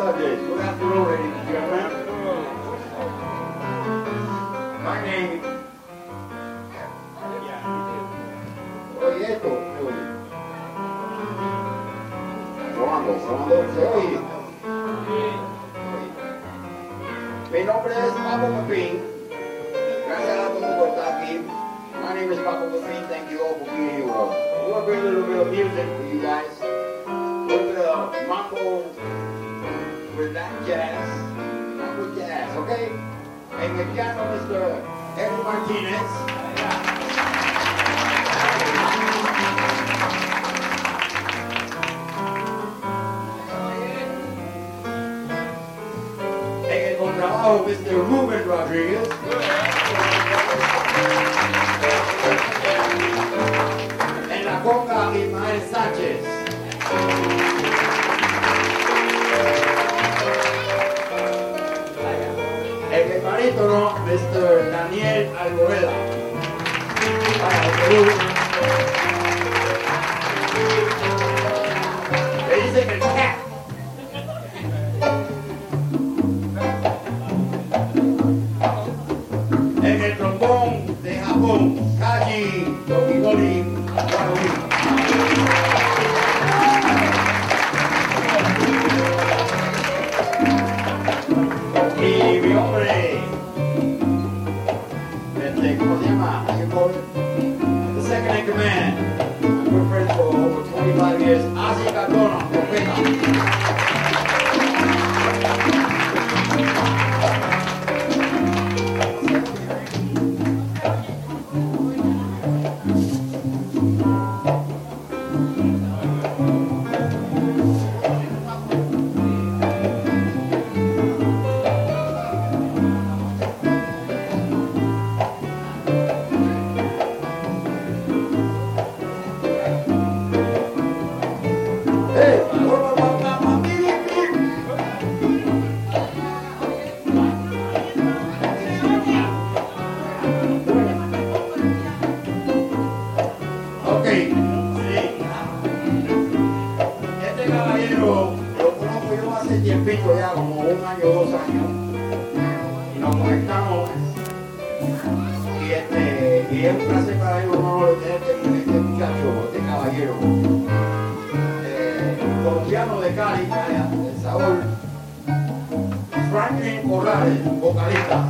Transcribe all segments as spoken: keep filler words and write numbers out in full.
judges. Good afternoon, ladies and gentlemen. My name is... Oye, esto, ¿me oye? Probando, probando, ¿se oye? Mi nombre es Papo Pepín. Gracias a todos por estar aquí. My name is Papo Pepín. Thank you all for being here with us. We're going to bring a little bit of music for you guys. A little bit of mambo with that jazz. Mambo jazz, okay? En el piano, mister Eddie Martinez. En el contrabajo, mister Ruben Rodriguez. En la conga, Ismael Sánchez. En el barítono, mister Daniel Alboreda. Para el Perú. Le dicen el cat. En el trombón de Japón, Kaji Tokigori Waromi. Y mi hombre, este, ¿cómo se llama? The second in command. We're friends for over twenty-five years. Asi Cardona, Profeta. Ya como un año, dos años, y nos conectamos, y este y es un placer para mí, un honor tener este, este muchacho, este caballero, eh, colombiano de Cali, de Saúl, Franklin Corrales, vocalista.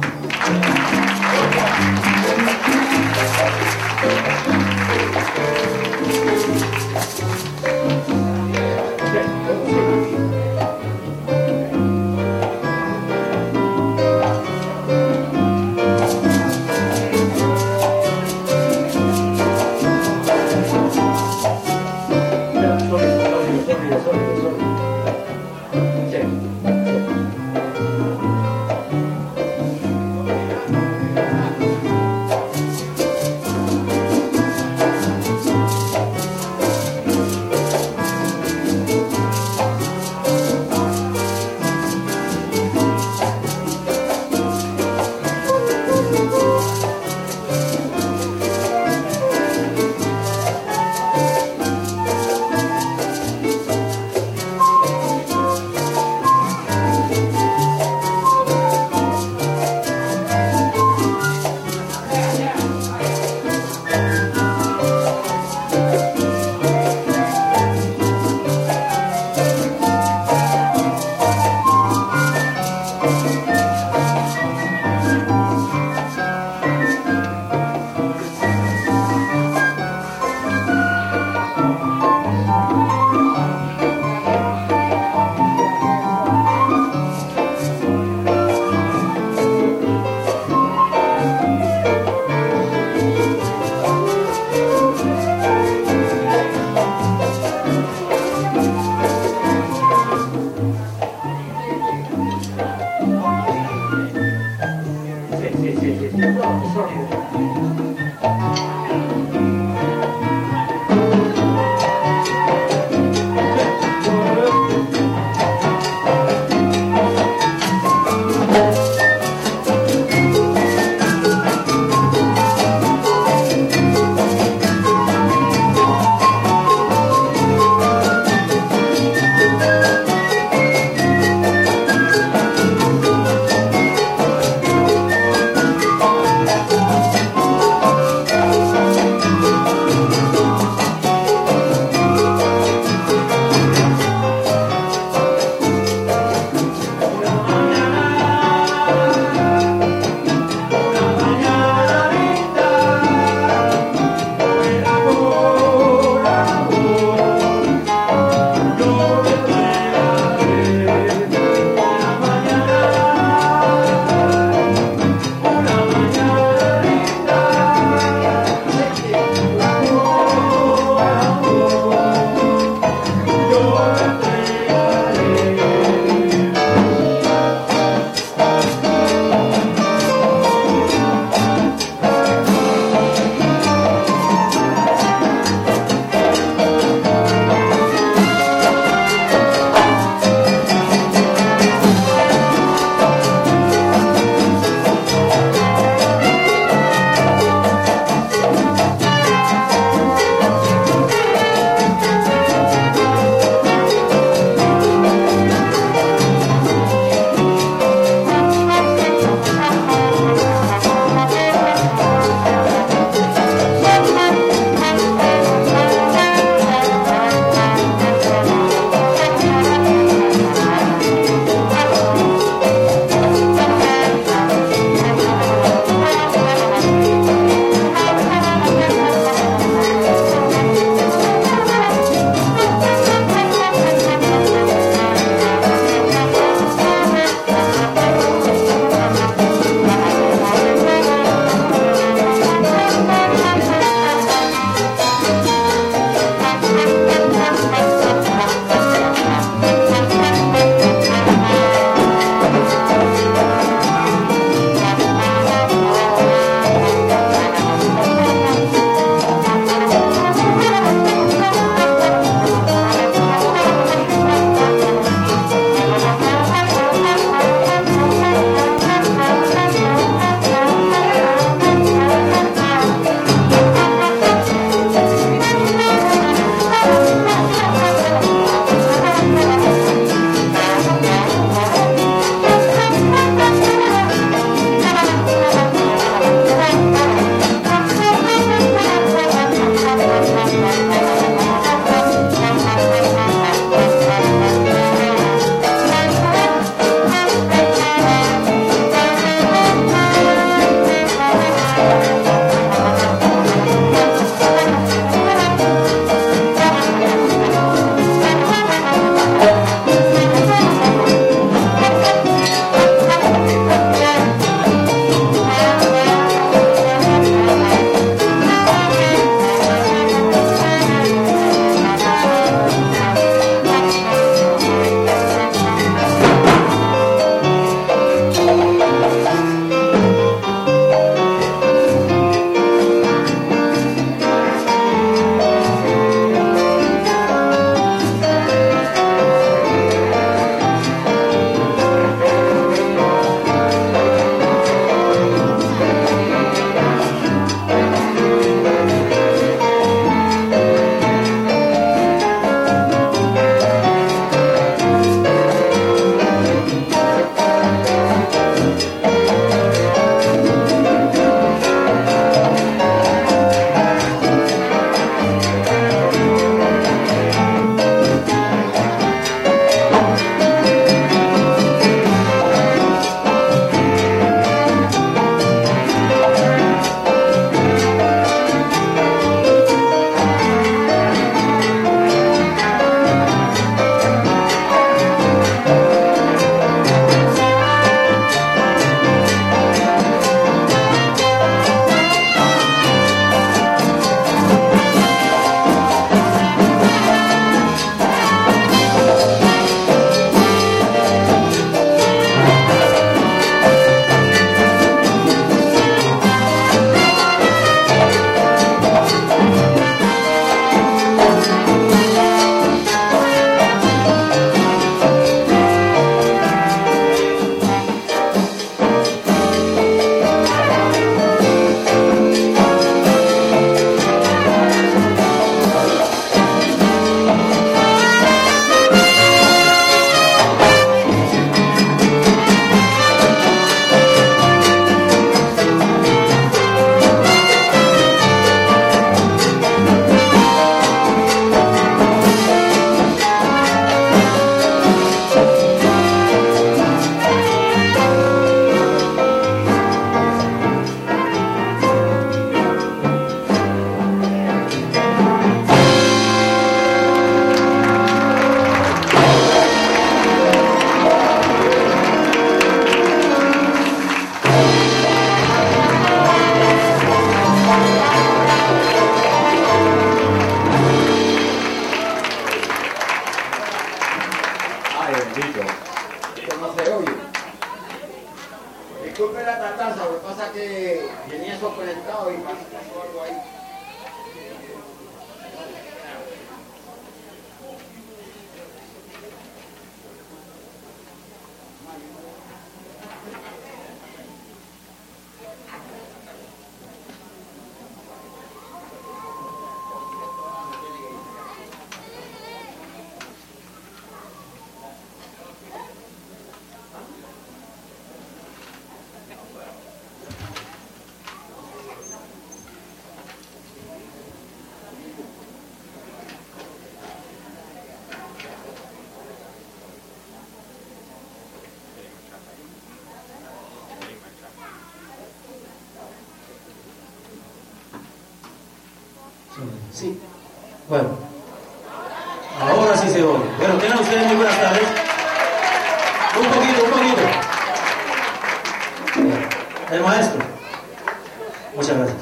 bendito. Esto no se oye. Disculpe la tardanza, lo que pasa es que tenía eso conectado y pasó algo ahí. Sí, bueno, ahora sí se oye. Bueno, tengan ustedes muy buenas tardes. Un poquito, un poquito. El maestro. Muchas gracias.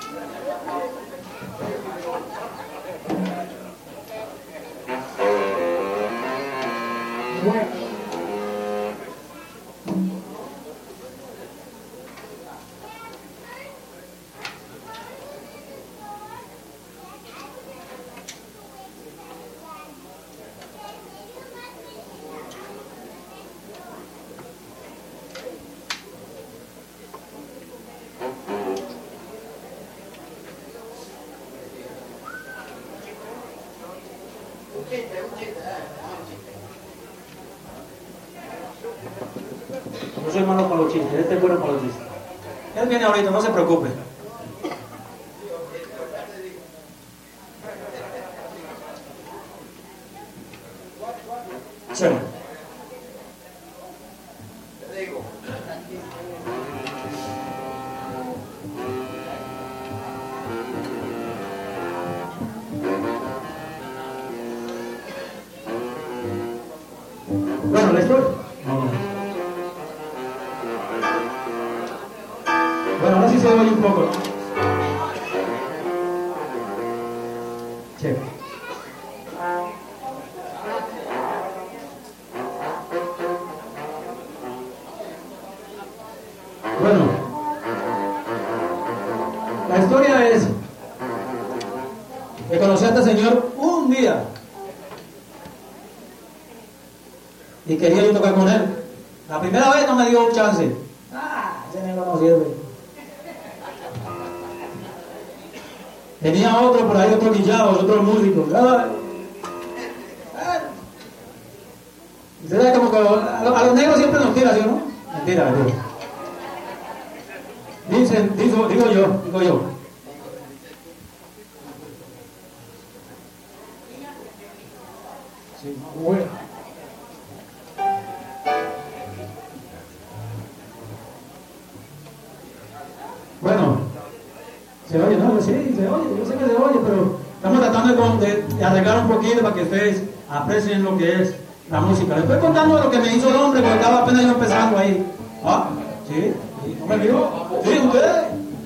Yo soy malo para los chistes, este es bueno para los chistes. Él viene ahorita, no se preocupe. Sí. Bueno, la historia. Bueno, ahora sí se oye un poco, ¿no? Chévere. Bueno, la historia es que conocí a este señor un día y quería yo tocar con él. La primera vez no me dio un chance. Ah, ese negro no sirve. Tenía otro por ahí, otro guillado, otro músico. Ah, ah. Usted sabe como que a los, a los negros siempre nos tira, ¿sí o no? Mentira, digo. Dicen, digo, digo yo, digo yo. Sí, bueno. Bueno, se oye, ¿no? Sí, se oye, yo sé que se oye, pero estamos tratando de, de arreglar un poquito para que ustedes aprecien lo que es la música. Les estoy contando lo que me hizo el hombre cuando estaba apenas yo empezando ahí. ¿Ah? ¿Sí? ¿Sí? ¿No me vio? ¿Sí? ¿Ustedes?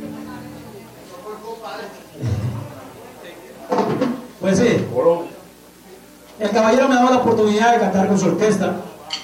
Pues sí. El caballero me daba la oportunidad de cantar con su orquesta.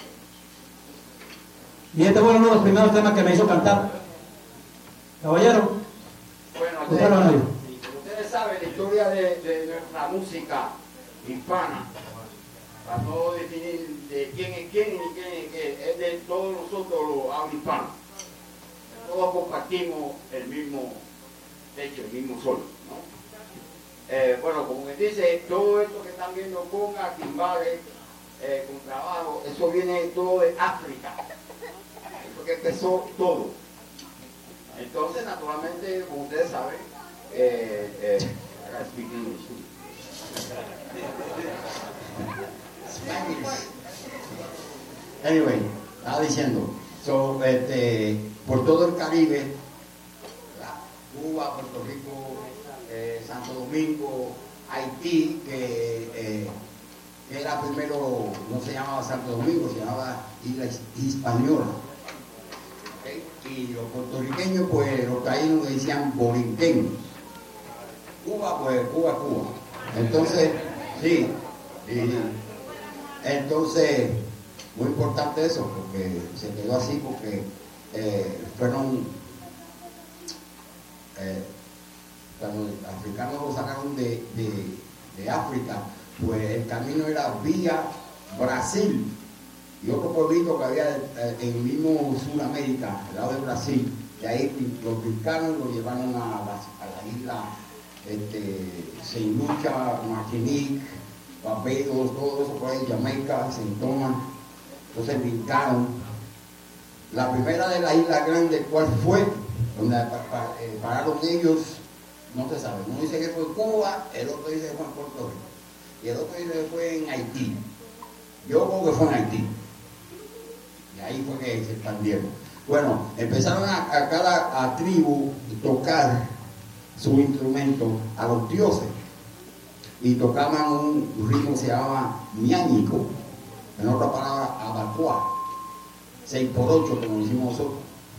Y este fue uno de los primeros temas que me hizo cantar. Caballero, bueno, usted lo ha oído. Ustedes saben la historia de, de nuestra música hispana. Para no definir de quién es quién y quién es quién, es de todos nosotros los habla hispanos. Todos compartimos el mismo techo, el mismo sol, ¿no? Eh, bueno, como que dice, todo esto que están viendo, congas, timbales, eh, con trabajo, eso viene todo de África. Eso que empezó todo. Entonces, naturalmente, como ustedes saben, eh, eh, I speak English. Spanish. Anyway, estaba diciendo, so, este, por todo el Caribe, Cuba, Puerto Rico, eh, Santo Domingo, Haití, que, eh, que era primero, no se llamaba Santo Domingo, se llamaba Isla Hispaniola. Y los puertorriqueños, pues los taínos le decían borinqueños. Cuba, pues Cuba, Cuba. Entonces, sí, sí. Entonces, muy importante eso, porque se quedó así, porque eh, fueron, eh, cuando los africanos lo sacaron de, de, de África, pues el camino era vía Brasil y otro pueblito que había eh, en el mismo Sudamérica, al lado de Brasil, y ahí los brincaron y lo llevaron a la, a la isla este, Saint Lucia, Martinique, Barbados, todo eso por ahí, Jamaica, Saint Thomas. Entonces brincaron. La primera de las islas grandes, ¿cuál fue? Donde pa, pa, eh, pararon ellos, no se sabe. Uno dice que fue Cuba, el otro dice que fue en Puerto Rico, y el otro dice que fue en Haití. Yo creo que fue en Haití. Y ahí fue que se expandieron. Bueno, empezaron a, a cada a tribu tocar su instrumento a los dioses. Y tocaban un ritmo que se llamaba ñáñico, en otra palabra, abacuá, seis por ocho, como decimos nosotros.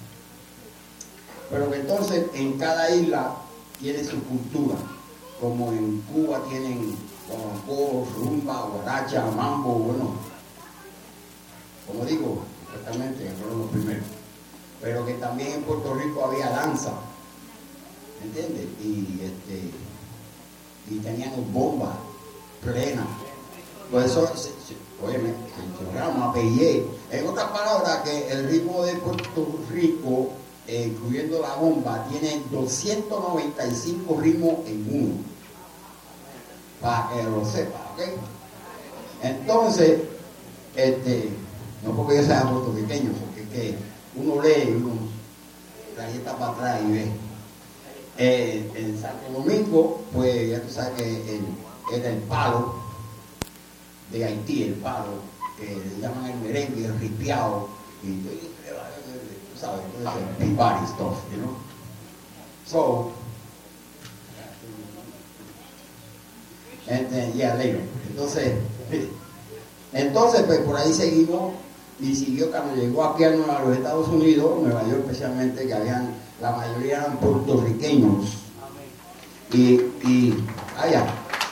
Pero que entonces en cada isla tiene su cultura, como en Cuba tienen guaguancó, rumba, guaracha, mambo, bueno, como digo, exactamente, que fueron los primeros. Pero que también en Puerto Rico había danza, ¿entiendes? Y este y tenían bombas plenas. Por eso, oye, se llama Peyé. En otras palabras, que el ritmo de Puerto Rico, eh, incluyendo la bomba, tiene doscientos noventa y cinco ritmos en uno. Para que lo sepa, ¿ok? Entonces, este, no porque yo sea puertorriqueño, porque es que uno lee y uno trayecta para atrás y ve. Eh, en Santo Domingo, pues ya tú sabes que el, era el palo de Haití, el palo, que le llaman el merengue, el ripiao, y tú sabes, entonces el big stuff, you know. So, and then, yeah, later. Entonces, entonces, pues por ahí seguimos y siguió cuando llegó aquí a los Estados Unidos, Nueva York especialmente, que habían, la mayoría eran puertorriqueños. Y, y, allá,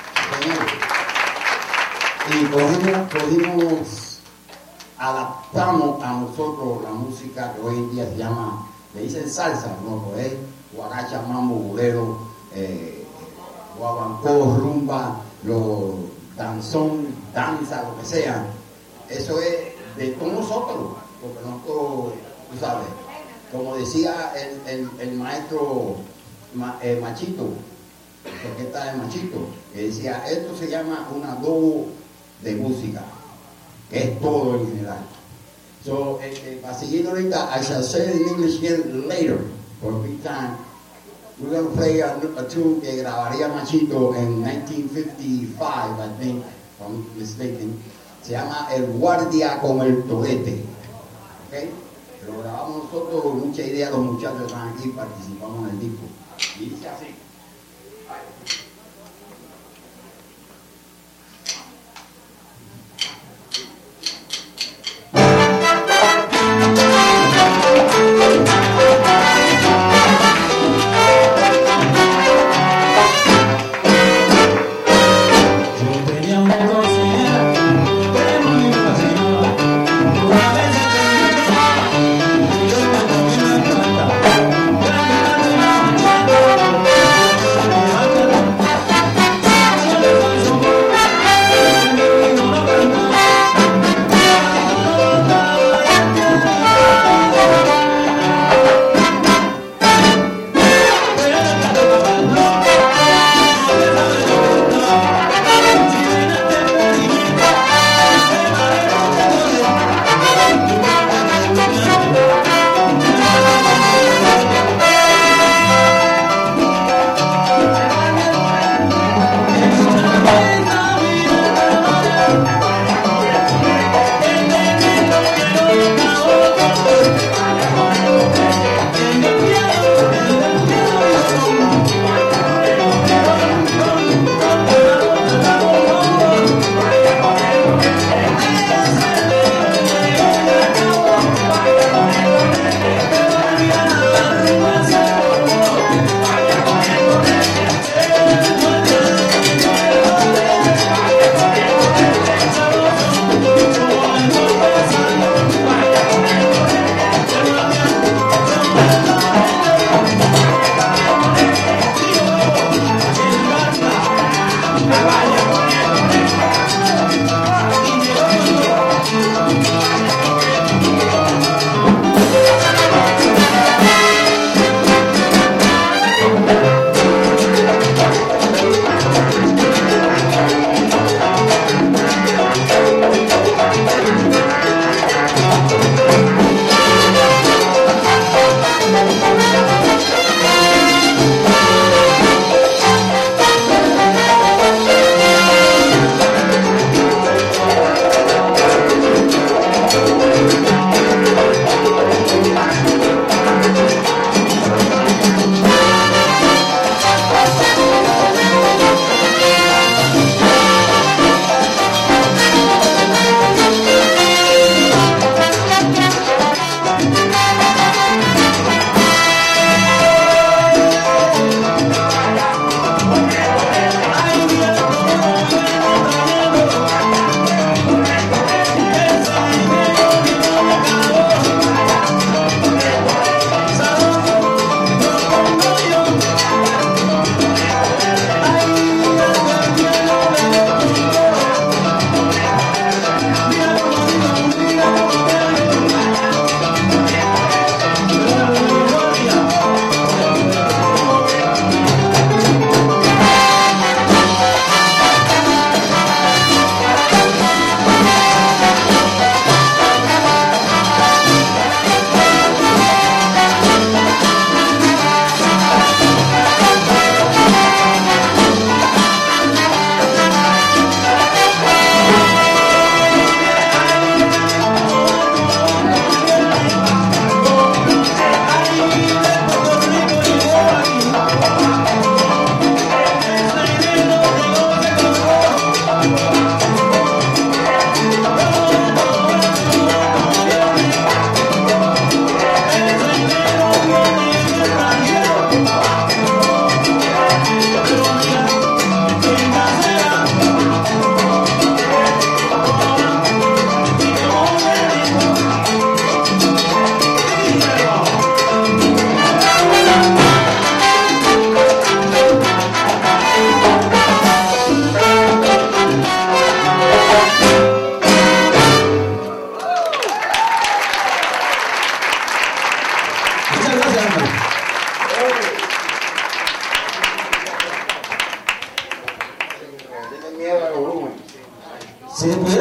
y cogimos, cogimos, adaptamos a nosotros la música que hoy en día se llama, le dicen salsa, no, pues es guaracha, mambo, bolero, eh, guaguancó, rumba, lo, danzón, danza, lo que sea. Eso es de todos nosotros, porque nosotros, tú sabes, como decía el, el, el maestro ma, eh, Machito, porque está el Machito, que decía, esto se llama un adobo de música, que es todo en general. So, eh, eh, para seguir ahorita, I shall say it in English again later, for a big time. We're going to play a, a tune que grabaría Machito en nineteen fifty-five, I think, if I'm mistaken. Se llama El Guardia con el Torete. ¿Okay? Lo grabamos nosotros, mucha idea, los muchachos están aquí, participamos en el disco. Y dice así. Una vez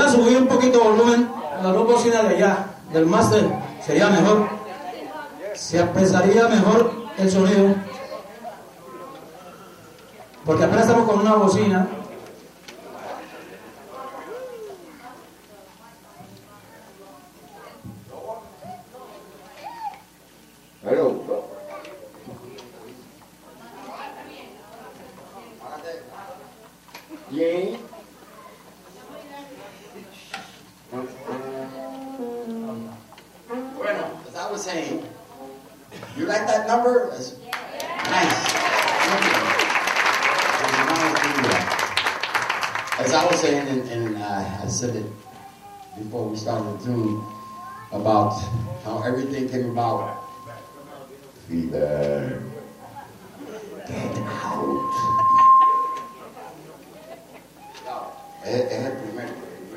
pudiera subir un poquito el volumen a las dos bocinas de allá, del máster, sería mejor. Se apreciaría mejor el sonido. Porque apenas estamos con una bocina. Hello. Yeah. Bueno, as I was saying, you like that number? That's nice. As I was saying, and, and uh, I said it before we started the tune, about how everything came about. Fever. Get out. Es, es el primero.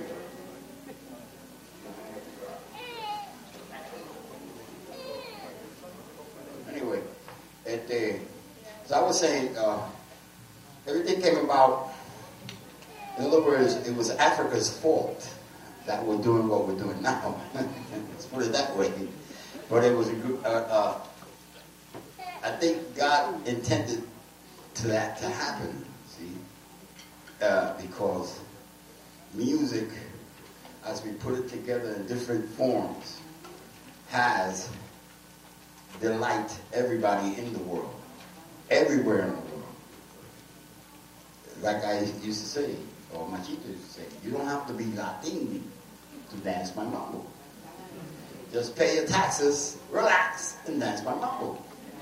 Anyway, este, as I was saying, uh, everything came about. In other words, it was Africa's fault that we're doing what we're doing now. Let's put it that way. But it was a good. Uh, uh, I think God intended to that to happen. See, uh, because music, as we put it together in different forms, has delight everybody in the world, everywhere in the world. Like I used to say, or Machito used to say, you don't have to be Latin to dance my mambo. Just pay your taxes, relax, and dance my mambo.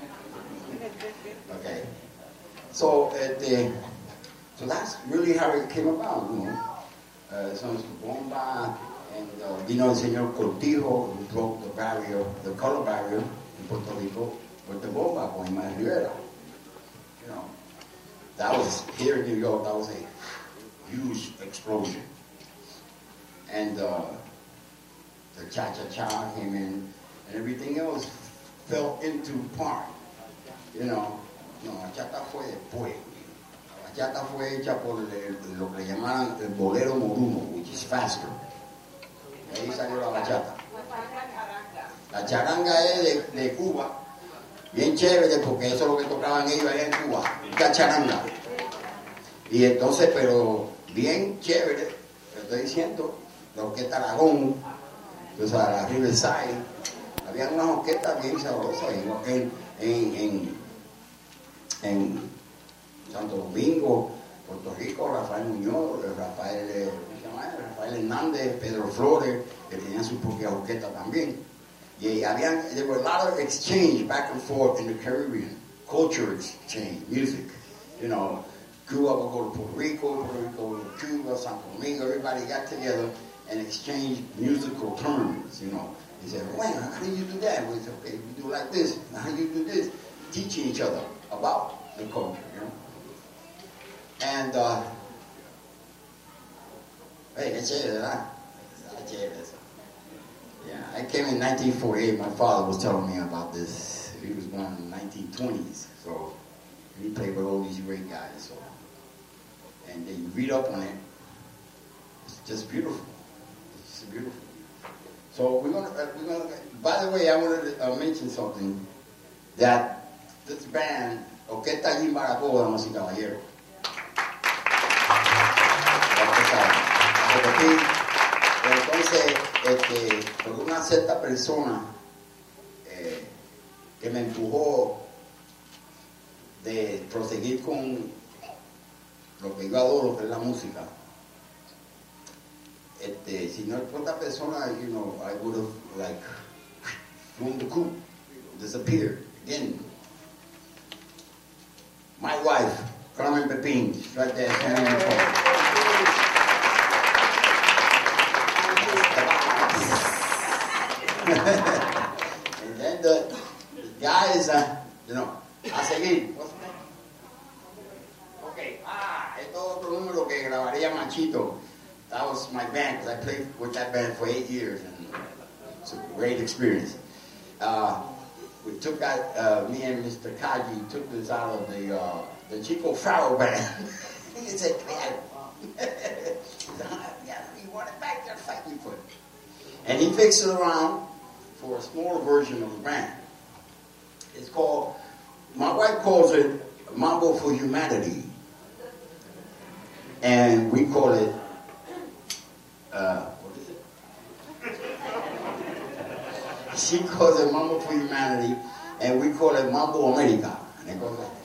Okay. So, uh, so that's really how it came about, you know. Uh, so it's Bomba, and uh, you know, el señor Cortijo, who broke the barrier, the color barrier in Puerto Rico, with the Bomba, Juan Manuel Rivera. You know, that was, here in New York, that was a huge explosion. And uh, the cha-cha-cha came in, and everything else fell into part. You know, no, bachata fue después. La bachata fue hecha por el, lo que llamaban el bolero moruno, which is faster. Y ahí salió la bachata. La charanga es de, de Cuba, bien chévere, porque eso es lo que tocaban ellos allá en Cuba, la charanga. Y entonces, pero bien chévere, te estoy diciendo, la orquesta Aragón, o sea, la Riverside, había unas orquestas bien sabrosas en, en, en en Santo Domingo, Puerto Rico, Rafael Muñoz, Rafael, eh, ¿cómo se llama? Rafael Hernández, Pedro Flores, que tenían su propia orquesta también. Y habían, there were a lot of exchange back and forth in the Caribbean, culture exchange, music. You know, Cuba would go to Puerto Rico, Puerto Rico would go to Cuba, Santo Domingo, everybody got together and exchanged musical terms, you know. He said, well, how do you do that? We said, okay, we do like this. How do you do this? Teaching each other about the culture, you know. And, uh, hey, qué chévere, ¿verdad? Qué chévere eso. Yeah, I came in nineteen forty-eight. My father was telling me about this. He was born in the nineteen twenties, so he played with all these great guys. So, and then you read up on it. It's just beautiful. It's just beautiful. So we're gonna, uh, we're gonna. By the way, I wanted to uh, mention something that. This band, Orquesta Jimbaracó, damas y caballeros. Entonces, este, por una cierta persona eh, que me empujó de proseguir con lo que yo adoro, que es la música. Este, si no es por esta persona, you know, I would have like thrown the coop, disappeared again. My wife, Carmen Pepín, she's right there standing in the phone. And then the, the guys, uh, you know, a seguir. What's the name? Okay, ah, esto es otro número que grabaría Machito. That was my band, because I played with that band for eight years, and it's a great experience. Uh, We took that, uh, me and Mister Kaji took this out of the uh, the Chico Farrow band. He said, man, yeah, we want it back got a factory for it. And he fixed it around for a smaller version of the band. It's called, my wife calls it Mambo for Humanity. And we call it, uh, what is it? She calls it Mambo for Humanity, and we call it Mambo America. And it goes like that.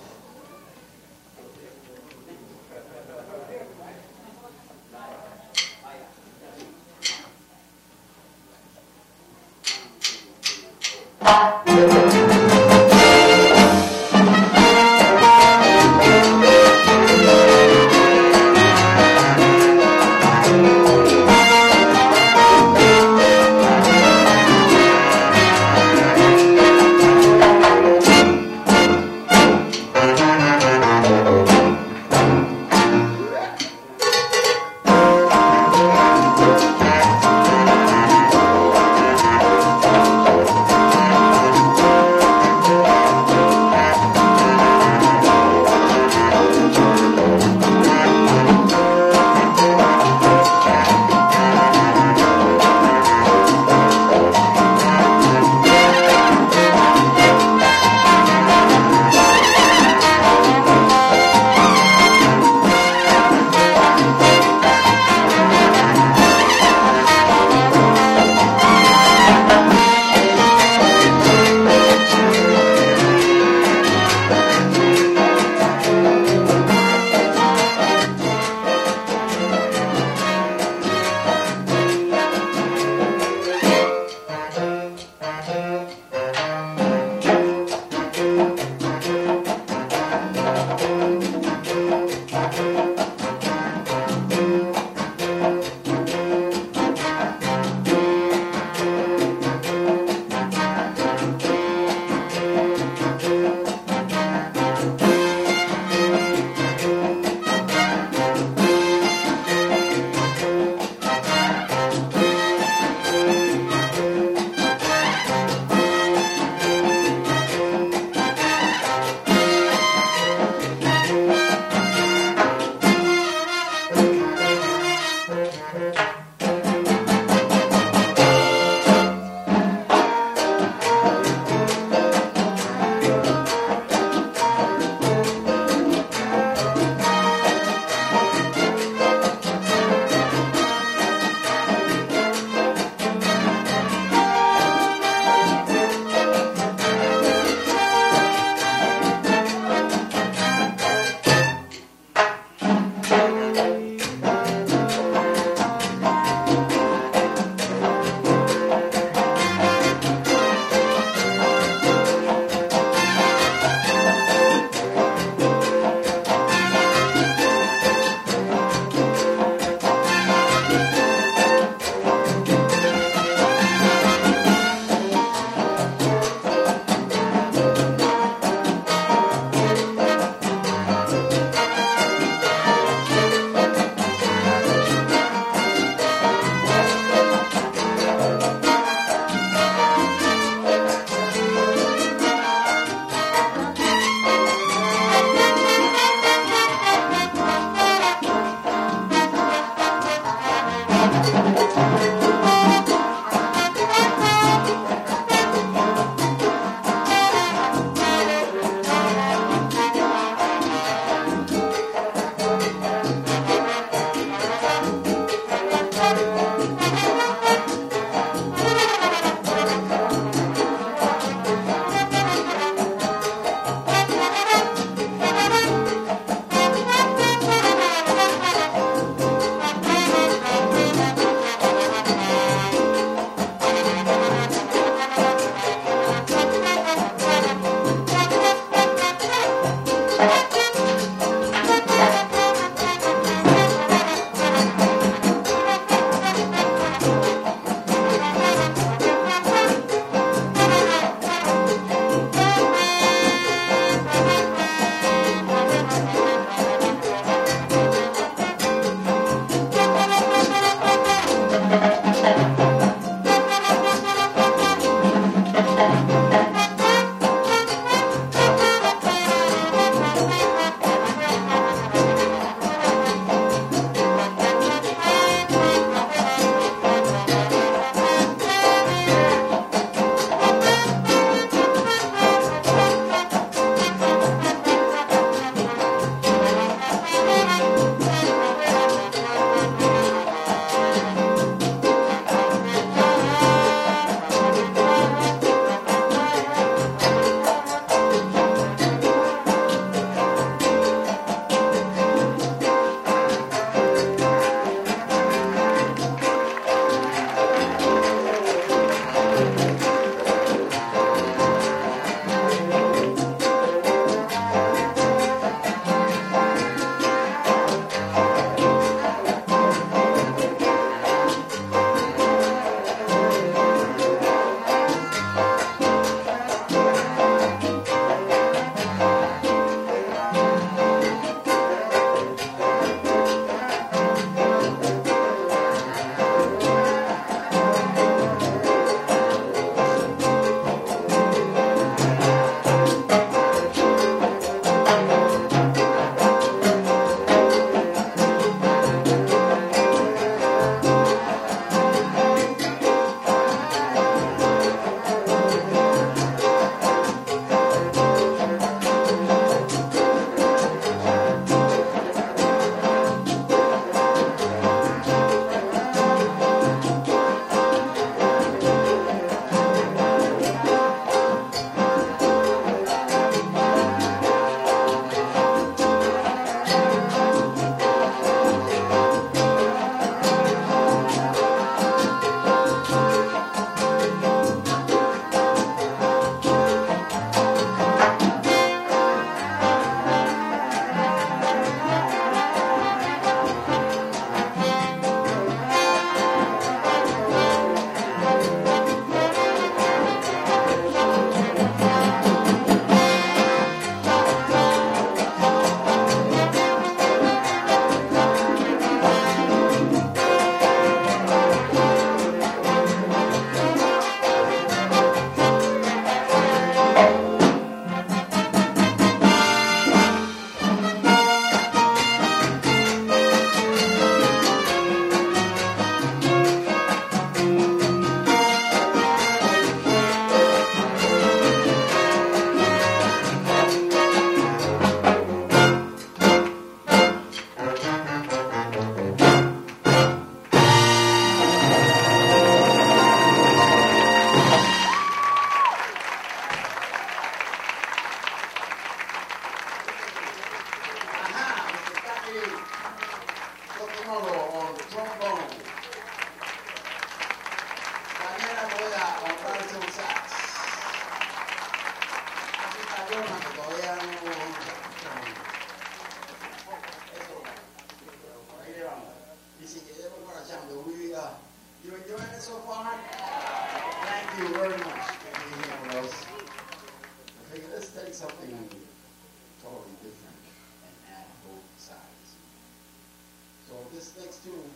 uh, you enjoying it so far? Thank you very much for being here with us. I figured let's take something totally different and add both sides. So this next tune,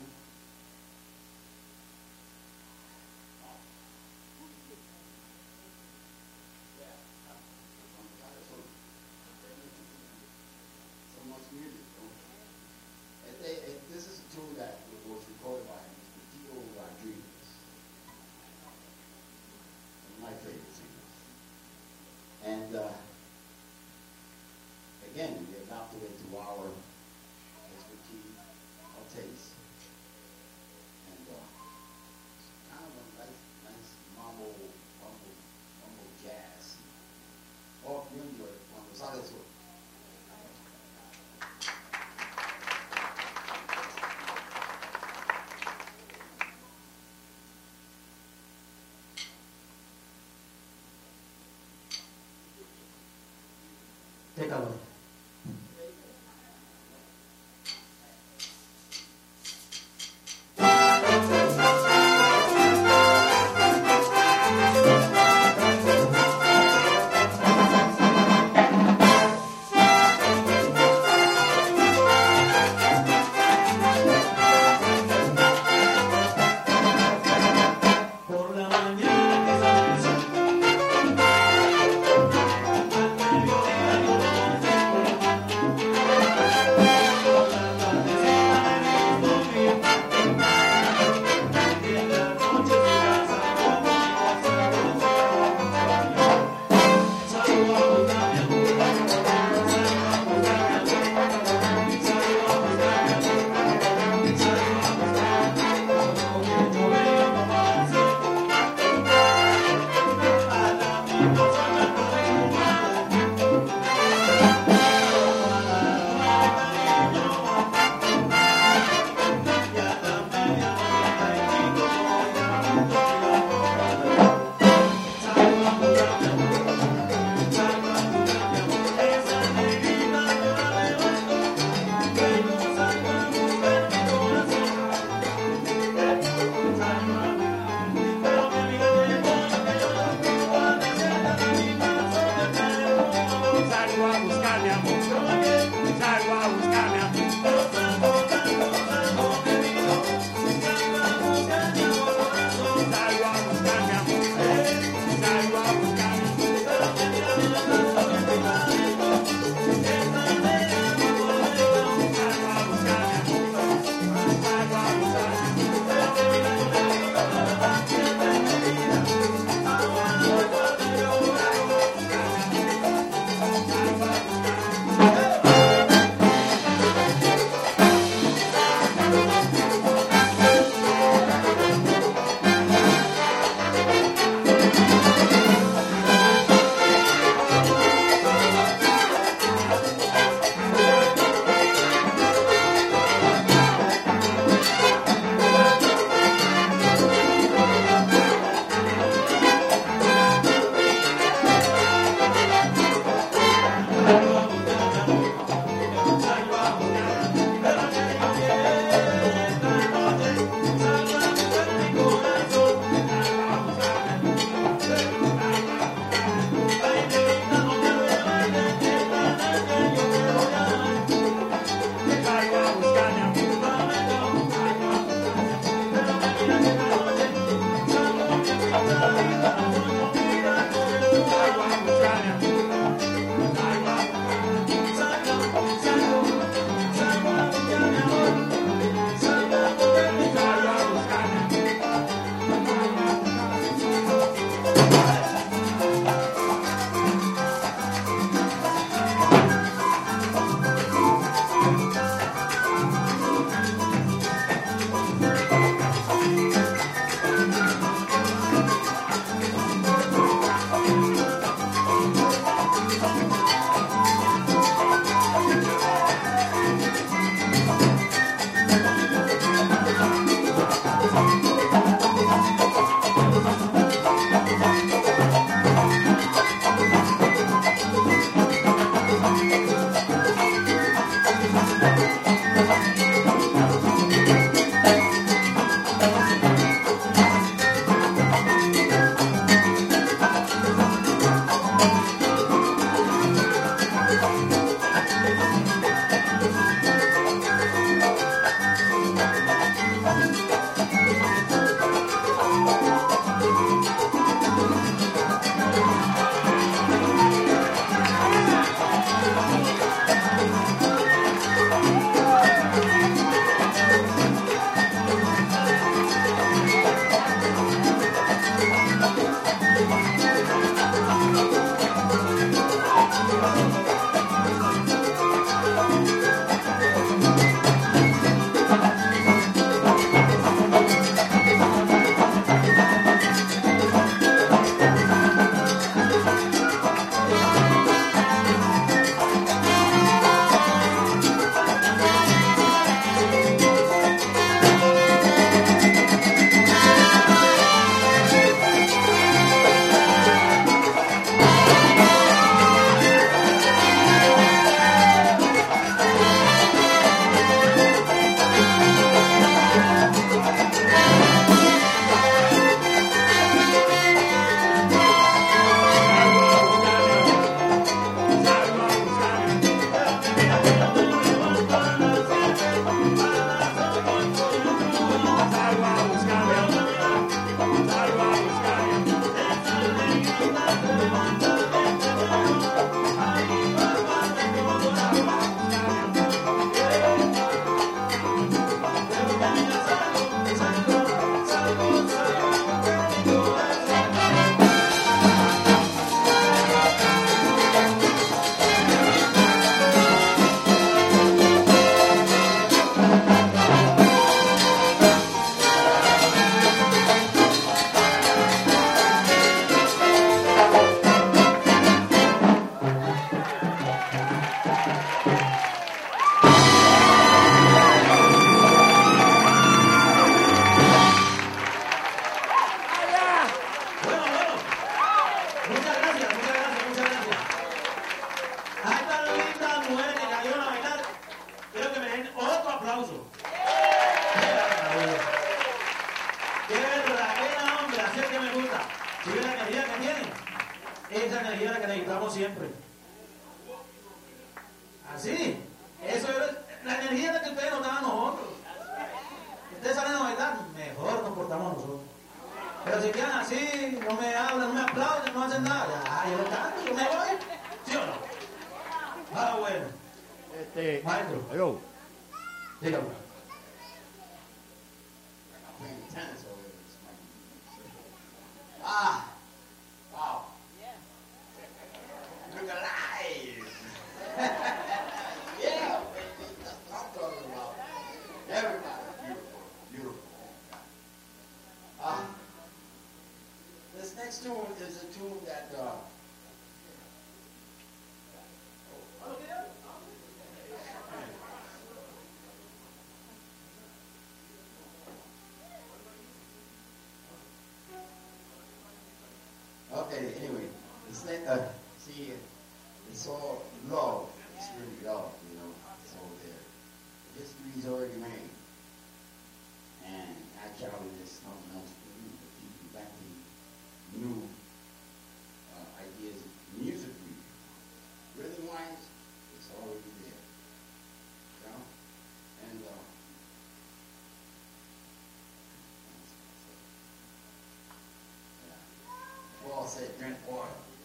so much music. And they, it, this is a tune that was recorded by Mister Tito Rodriguez, one of my favorite singers. And uh, again, we adopted it to our expertise, our taste, and uh, it's kind of a nice, nice mambo, mambo, mambo jazz. Oh, you enjoy it. Mambo, sale eso. Qué calor. Por la mañana que sale el sol, salgo a ¿Sí ve la energía que tiene? Esa energía es la que necesitamos siempre. Así. Eso es la energía de que ustedes nos dan a nosotros. Ustedes salen a bailar, mejor nos portamos nosotros. Pero si quedan así, no me hablan, no me aplauden, no hacen nada, ya, yo lo canto, yo me voy. ¿Sí o no? Ah, bueno. Este, Maestro. hello. Dígame. Ah, wow. Look alive. Yeah, baby, that's what I'm talking about. Everybody, beautiful, beautiful. Ah, this next tune is a tune that, uh, okay, anyway, it's like, uh, see, it's all love. It's really love, you know. It's all there. The history is already made. And actually, there's nothing else to do but keep inventing new uh, ideas musically. Rhythm-wise, it's already there. You know? And, uh, yeah. Paul said, drink water.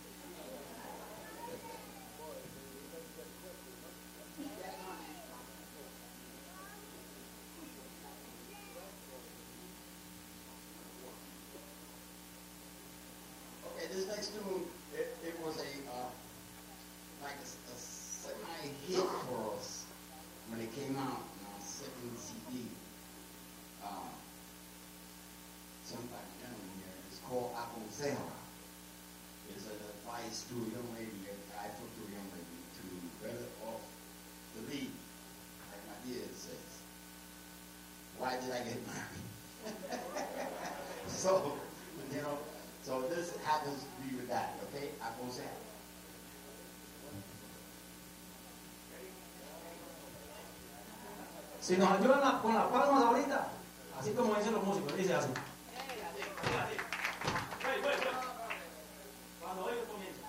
Okay, this next tune, it, it was a, uh, like a, a semi-hit for us when it came out on our second C D. Uh, somebody, gentleman here, it's called Aconseja. It's an advice to a young lady, a guy put to a young lady to better off the lead, like my dear says. Why did I get married? So, you know, so this happens to be with that, okay? Aconseja. Si nos ayudan la- con las palmas ahorita, así como dicen los músicos, dice así. Cuando ellos comienzan.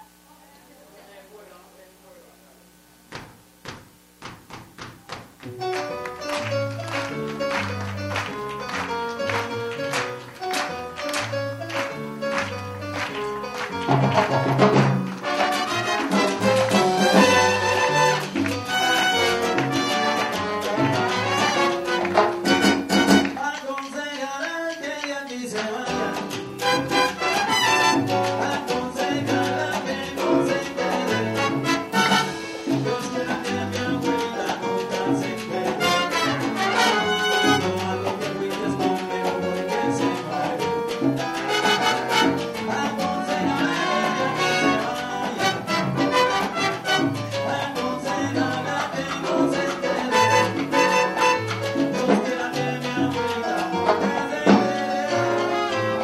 Aconsejará que ella aquí se vaya. Aconsejará que no se quede. Dios quiera que mi abuela nunca se quede. No hago que cuides conmigo porque se muere. Aconsejará que ella aquí se vaya. Aconsejará que no se quede. Dios quiera que mi abuela nunca se quede.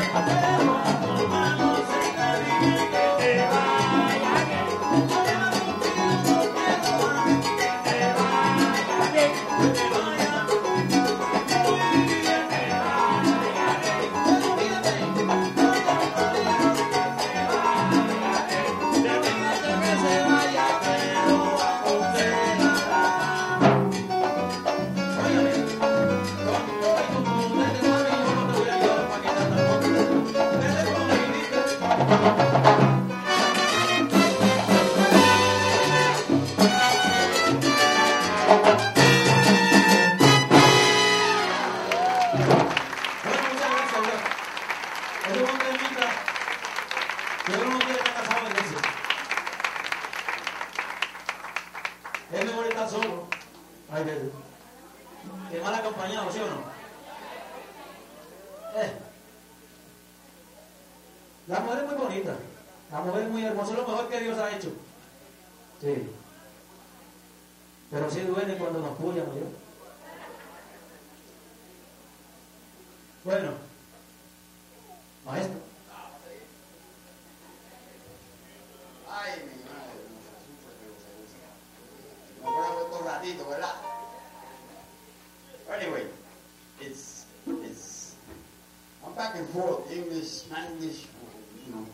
Anyway, it's it's I'm back and forth, English, English, you know.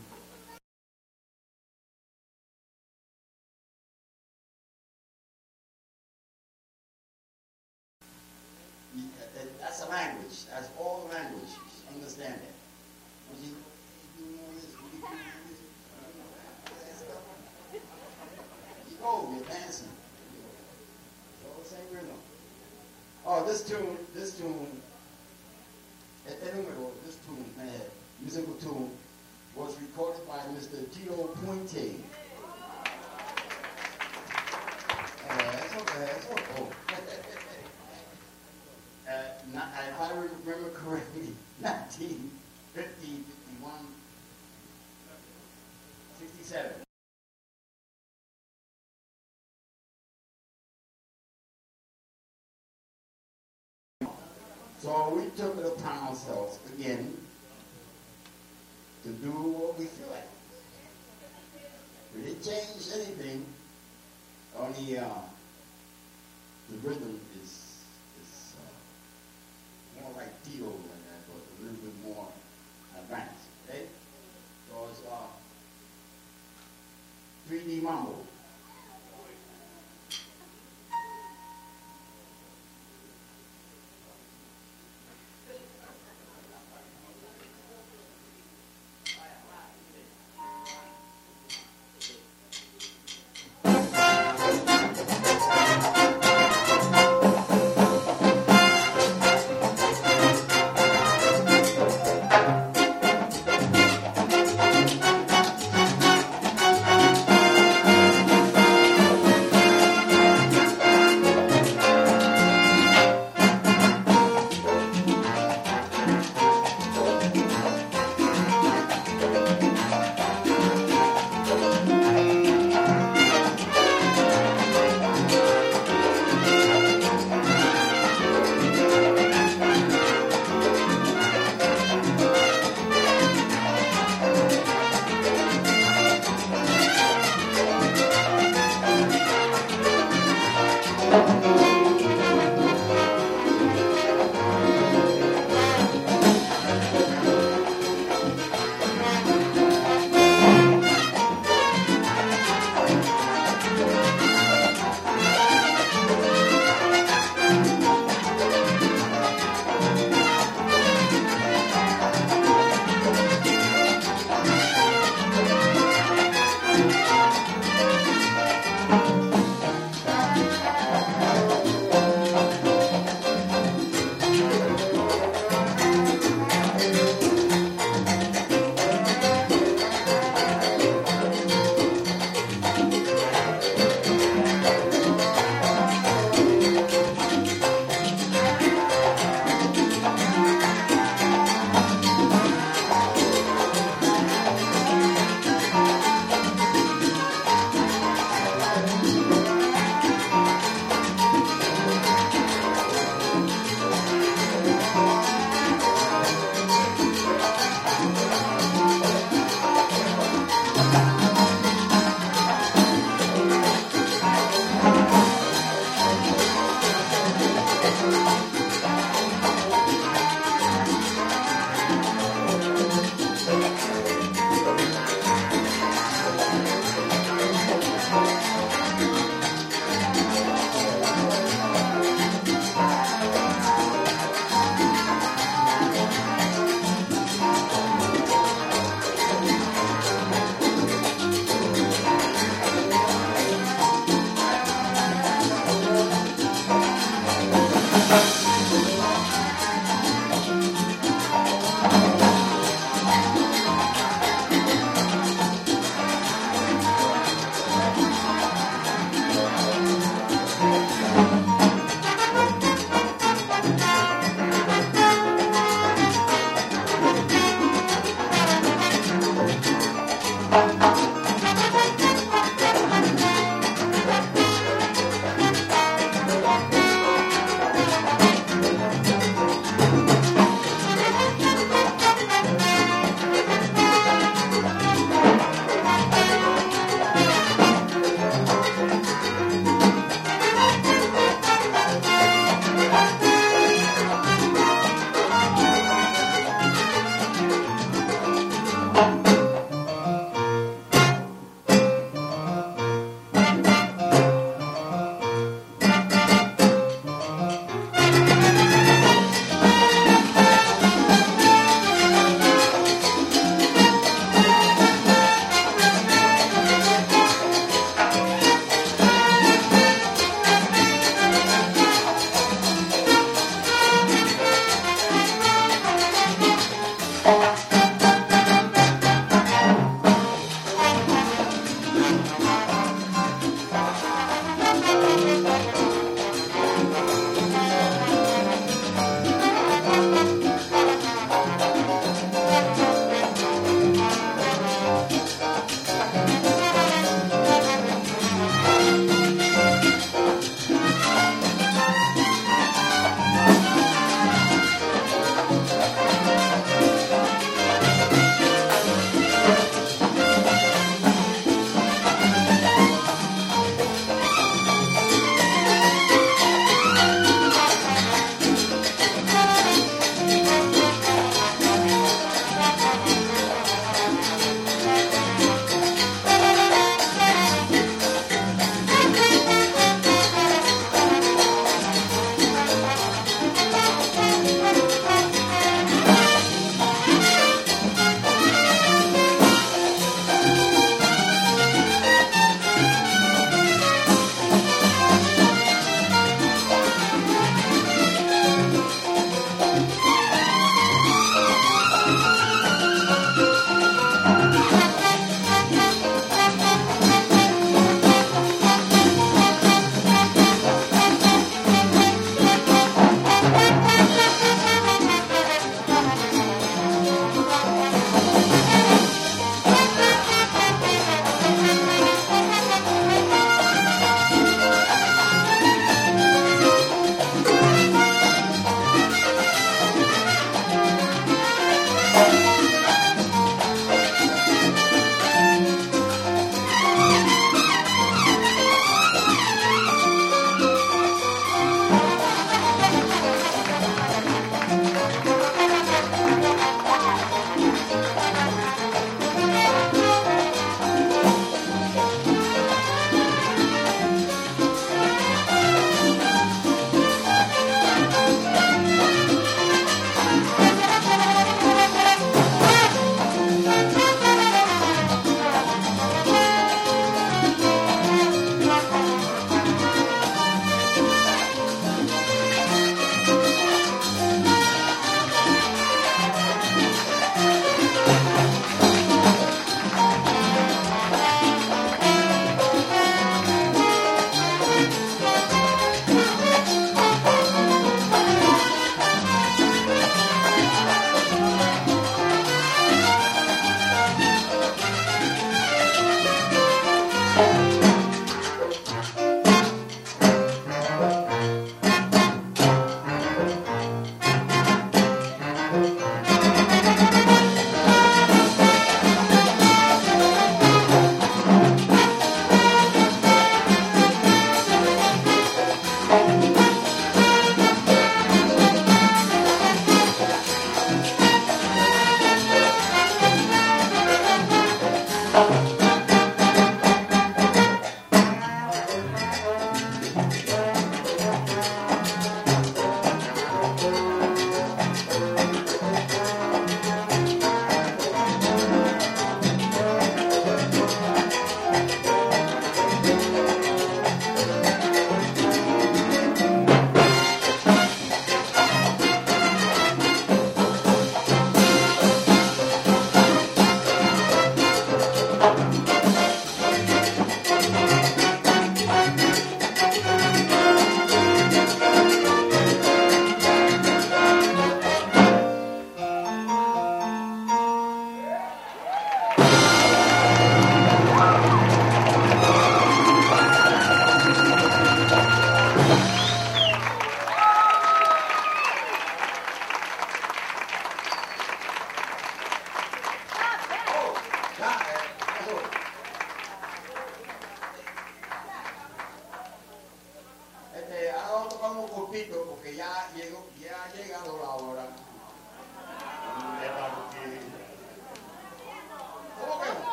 That's a language. That's all language. Understand that. Oh, you're dancing. All the same rhythm. Oh, this tune, this tune, este número, this tune, uh, musical tune, was recorded by Mister Tito Puente. Uh, that's okay, that's okay. uh, not, if I remember correctly, nineteen fifty, fifty-one, sixty-seven. So we took it upon ourselves again to do what we feel like. We didn't change anything. Only uh, the rhythm is is uh, more like Tito like that, but a little bit more advanced. Okay? So it's uh, three D mambo.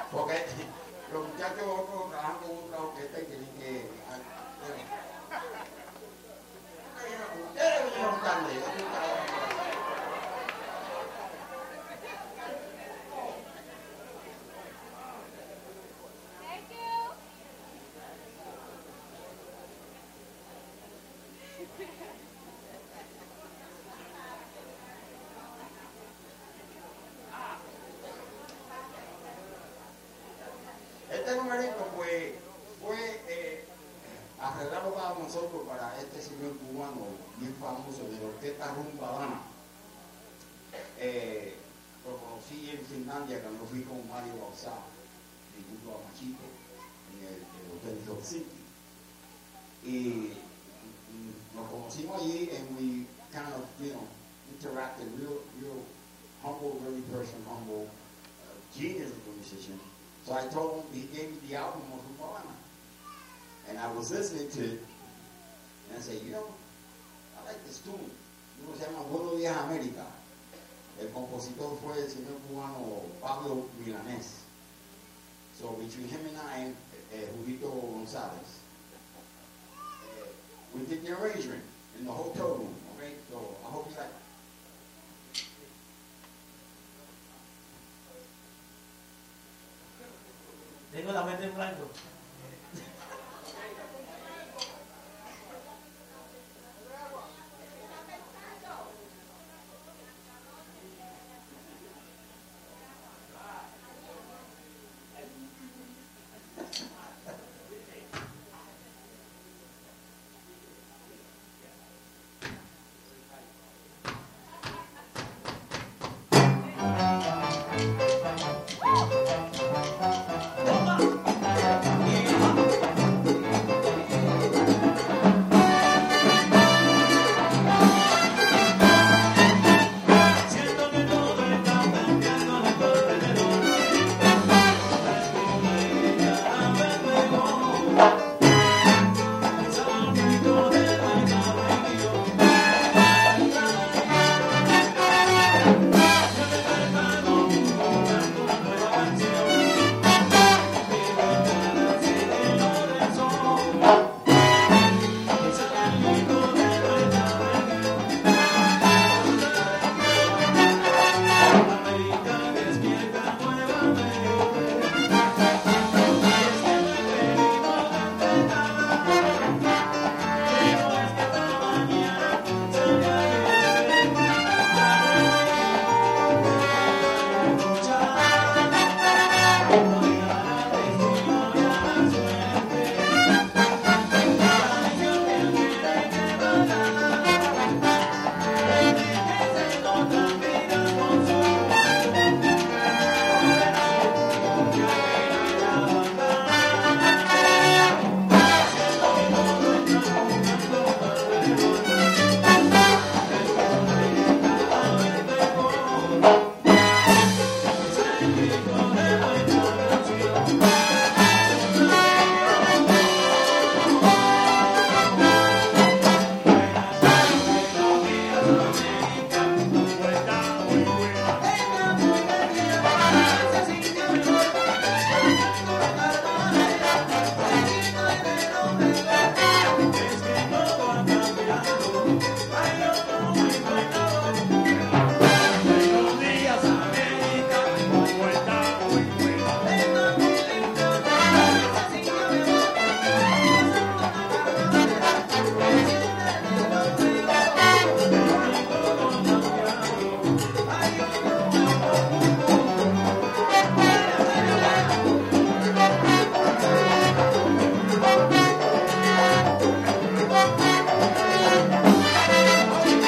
Porque los muchachos otros trabajan con otra orquesta y tienen que... Ustedes vinieron tarde, yo estoy trabajando. Este numerito pues, fue eh, arreglado para nosotros, para este señor cubano bien famoso de la orquesta Rumba Habana. Eh, lo conocí en Finlandia cuando fui con Mario Bauzá, junto a Machito, en el, el Hotel Helsinki. Y mm, nos conocimos allí and we kind of, you know, interacted, real, real humble, really person, humble, uh, genius of a musician. So I told him, he gave me the album of Rumba Habana. And I was listening to it, and I said, you know, I like this tune. Uno se llama Buenos Días América. El compositor fue el señor cubano Pablo Milanés. So between him and I, uh, Julito González, uh, we did the arrangement in the hotel room, okay? So I hope you like it. Tengo la mente en blanco.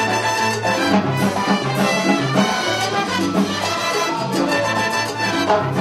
Thank you.